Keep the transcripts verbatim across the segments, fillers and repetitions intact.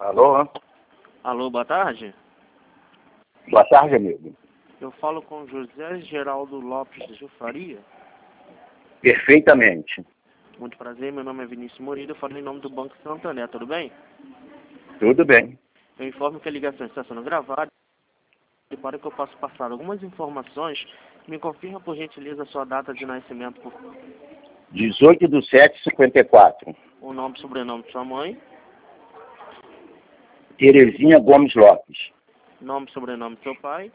Alô? Alô, boa tarde. Boa tarde, amigo. Eu falo com José Geraldo Lopes de Faria. Perfeitamente. Muito prazer, meu nome é Vinícius Moreira, eu falo em nome do Banco Santander, tudo bem? Tudo bem. Eu informo que a ligação está sendo gravada e para que eu possa passar algumas informações, me confirma por gentileza a sua data de nascimento, por dezoito de sete de cinquenta e quatro. o nome e sobrenome de sua mãe, Terezinha Gomes Lopes. nome e sobrenome de seu pai.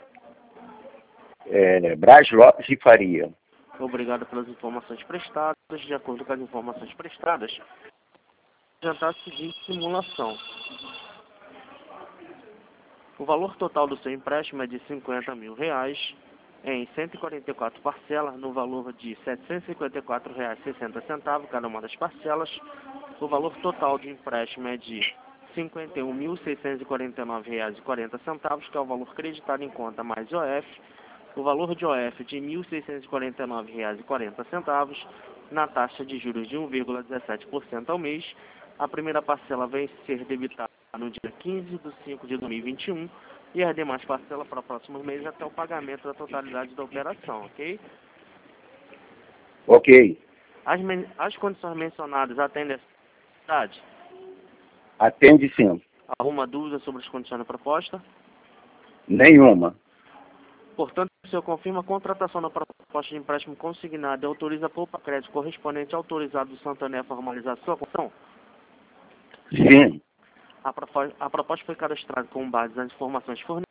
É, Braz Lopes de Faria. Obrigado pelas informações prestadas. De acordo com as informações prestadas, já está a seguinte simulação. O valor total do seu empréstimo é de cinquenta mil reais em cento e quarenta e quatro parcelas, no valor de setecentos e cinquenta e quatro reais e sessenta centavos cada uma das parcelas. O valor total do empréstimo é de cinquenta e um mil seiscentos e quarenta e nove reais e quarenta centavos, que é o valor creditado em conta mais O F. O valor de O F de mil seiscentos e quarenta e nove reais e quarenta centavos, na taxa de juros de um vírgula dezessete por cento ao mês. A primeira parcela vai ser debitada no dia quinze de cinco de dois mil e vinte e um e as demais parcelas para o próximo mês até o pagamento da totalidade da operação, ok? Ok. As, men as condições mencionadas atendem a necessidade? Atende sim. Alguma dúvida sobre as condições da proposta? Nenhuma. Portanto, o senhor confirma a contratação da proposta de empréstimo consignado e autoriza a poupa crédito correspondente autorizado do Santander a formalizar a sua condição? Sim. A, propo a proposta foi cadastrada com base nas informações fornecidas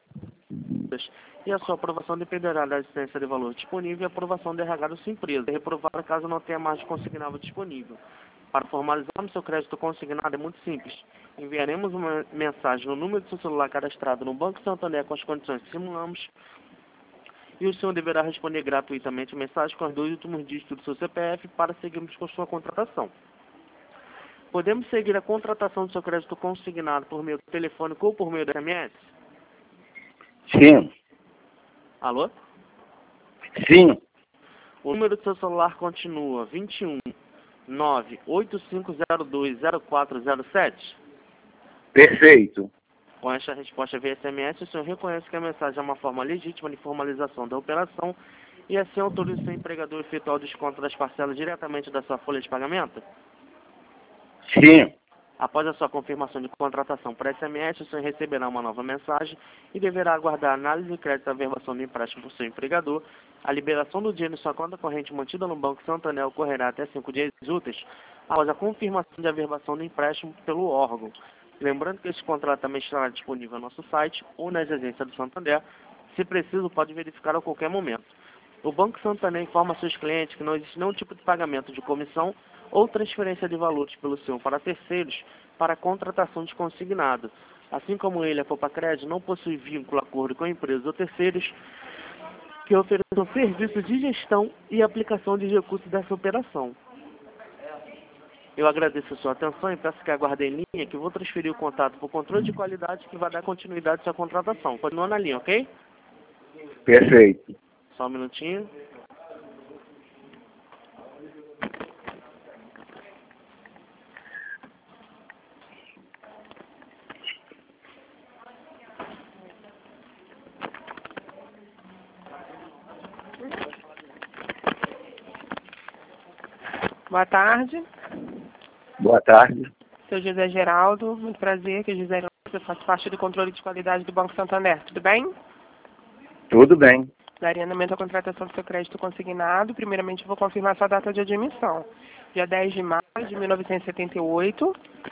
e a sua aprovação dependerá da existência de valor disponível e a aprovação do R H da sua empresa. É reprovada caso não tenha margem consignável disponível. Para formalizarmos seu crédito consignado é muito simples. Enviaremos uma mensagem no número de seu celular cadastrado no Banco Santander com as condições que simulamos e o senhor deverá responder gratuitamente a mensagem com os dois últimos dígitos do seu C P F para seguirmos com sua contratação. Podemos seguir a contratação do seu crédito consignado por meio telefônico ou por meio da S M S? Sim. Alô? Sim. O número do seu celular continua vinte e um, nove oito cinco zero dois zero quatro zero sete? Perfeito. Com esta resposta via S M S, o senhor reconhece que a mensagem é uma forma legítima de formalização da operação e assim autoriza o seu empregador a efetuar o desconto das parcelas diretamente da sua folha de pagamento? Sim. Após a sua confirmação de contratação por S M S, o senhor receberá uma nova mensagem e deverá aguardar a análise de crédito da averbação do empréstimo por seu empregador. A liberação do dinheiro em sua conta corrente mantida no Banco Santander ocorrerá até cinco dias úteis após a confirmação de averbação do empréstimo pelo órgão. Lembrando que esse contrato também estará disponível no nosso site ou nas agências do Santander. Se preciso, pode verificar a qualquer momento. O Banco Santander informa a seus clientes que não existe nenhum tipo de pagamento de comissão ou transferência de valores pelo senhor para terceiros para a contratação de consignado. Assim como ele, a Poupa Crédito não possui vínculo, acordo com empresas ou terceiros que ofereçam serviços de gestão e aplicação de recursos dessa operação. Eu agradeço a sua atenção e peço que aguarde em linha que vou transferir o contato para o controle de qualidade que vai dar continuidade à sua contratação. Continua na linha, ok? Perfeito. Só um minutinho. Boa tarde. Boa tarde. Sou José Geraldo. Muito prazer, que é José Geraldo. Eu faço parte do controle de qualidade do Banco Santander. Tudo bem? Tudo bem. Daria andamento à contratação do seu crédito consignado. Primeiramente, eu vou confirmar sua data de admissão. Dia dez de maio de mil novecentos e setenta e oito.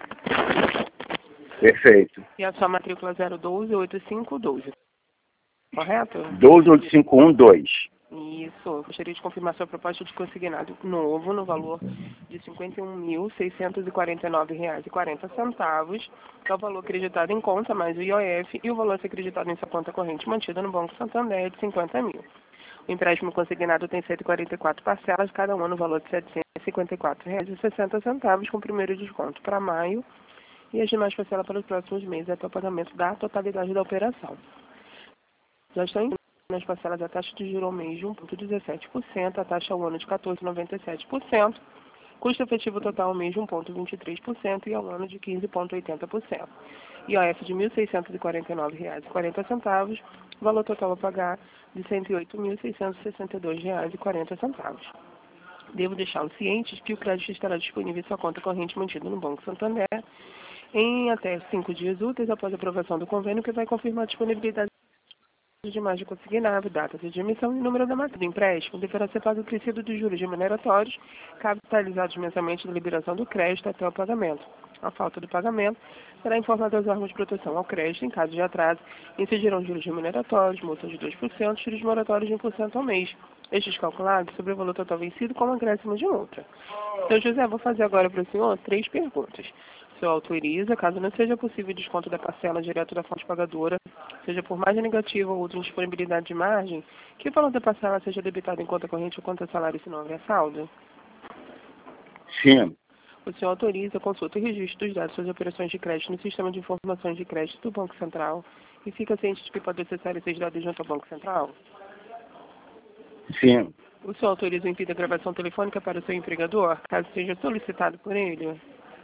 Perfeito. E a sua matrícula zero doze oito cinco doze. Correto? doze oito cinco um dois. Isso. Eu gostaria de confirmar sua proposta de consignado novo no valor de cinquenta e um mil seiscentos e quarenta e nove reais e quarenta centavos, que é o valor acreditado em conta mais o I O F, e o valor a ser acreditado em sua conta corrente mantida no Banco Santander é de cinquenta mil. O empréstimo consignado tem cento e quarenta e quatro parcelas, cada uma no valor de setecentos e cinquenta e quatro reais e sessenta centavos, com o primeiro desconto para maio e as demais parcelas para os próximos meses até o pagamento da totalidade da operação. Já estão incluídas nas parcelas a taxa de juros ao mês de um vírgula dezessete por cento, a taxa ao ano de quatorze vírgula noventa e sete por cento, Custo efetivo total mês de um vírgula vinte e três por cento e ao ano de quinze vírgula oitenta por cento. I O F de mil seiscentos e quarenta e nove reais e quarenta centavos, valor total a pagar de cento e oito mil seiscentos e sessenta e dois reais e quarenta centavos. Devo deixá-los cientes que o crédito estará disponível em sua conta corrente mantida no Banco Santander em até cinco dias úteis após a aprovação do convênio, que vai confirmar a disponibilidade de margem consignável, data de emissão e número da matéria do empréstimo. Deverá ser pago o crescido dos juros remuneratórios, capitalizados mensalmente da liberação do crédito até o pagamento. A falta do pagamento será informada aos órgãos de proteção ao crédito. Em caso de atraso, incidirão juros remuneratórios, multas de dois por cento, juros moratórios de um por cento ao mês. Estes calculados sobre o valor total vencido com acréscimo de multa. Seu José, vou fazer agora para o senhor três perguntas. O senhor autoriza, caso não seja possível desconto da parcela direto da fonte pagadora, seja por margem negativa ou outra indisponibilidade de margem, que o valor da parcela seja debitado em conta corrente ou conta salário se não houver saldo? Sim. O senhor autoriza a consulta e registro dos dados de suas operações de crédito no Sistema de Informações de Crédito do Banco Central e fica ciente de que pode acessar esses dados junto ao Banco Central? Sim. O senhor autoriza o envio da gravação telefônica para o seu empregador, caso seja solicitado por ele?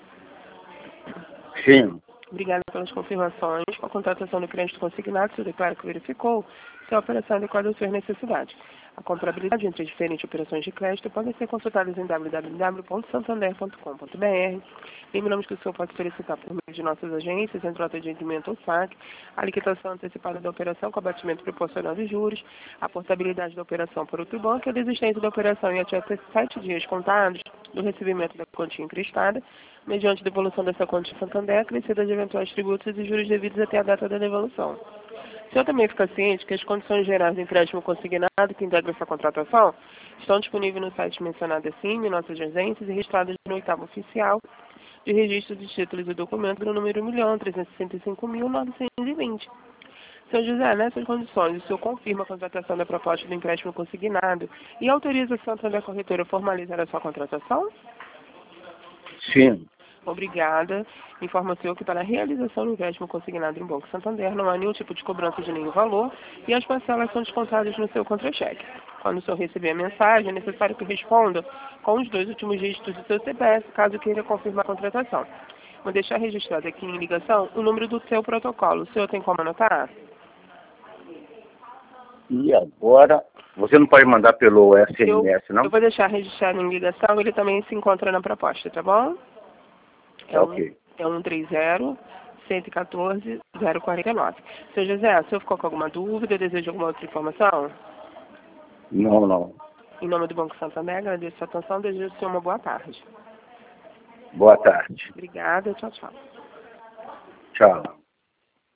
Sim. Obrigada pelas confirmações. Com a contratação do crédito consignado, o senhor declara que verificou se a operação é adequada às suas necessidades. A comparabilidade entre as diferentes operações de crédito podem ser consultadas em w w w ponto santander ponto com ponto b r. Lembramos que o senhor pode solicitar por meio de nossas agências, em troca de rendimento ou saque, a liquidação antecipada da operação com abatimento proporcional de juros, a portabilidade da operação por outro banco e a desistência da operação em até sete dias contados do recebimento da quantia emprestada, mediante devolução dessa quantia em Santander, acrescida de eventuais tributos e juros devidos até a data da devolução. O senhor também fica ciente que as condições gerais do empréstimo consignado que integram essa contratação estão disponíveis no site mencionado acima, em nossas agências e registradas no oitavo oficial de registro de títulos e documentos no número um milhão trezentos e sessenta e cinco mil novecentos e vinte. Senhor José, nessas condições, o senhor confirma a contratação da proposta do empréstimo consignado e autoriza a Santander Corretora a formalizar a sua contratação? Sim. Obrigada. Informa o senhor que para a realização do empréstimo consignado em Banco Santander não há nenhum tipo de cobrança de nenhum valor e as parcelas são descontadas no seu contra-cheque. Quando o senhor receber a mensagem, é necessário que responda com os dois últimos dígitos do seu C P F, caso queira confirmar a contratação. Vou deixar registrado aqui em ligação o número do seu protocolo. O senhor tem como anotar? E agora, você não pode mandar pelo S M S, eu, não? Eu vou deixar registrado em ligação, ele também se encontra na proposta, tá bom? É Tá um, ok. é um três zero, cento e quatorze, zero quarenta e nove. Seu José, o senhor ficou com alguma dúvida, deseja alguma outra informação? Não, não. Em nome do Banco Santander, agradeço a sua atenção, desejo ao senhor uma boa tarde. Boa tarde. Obrigada, tchau, tchau. Tchau.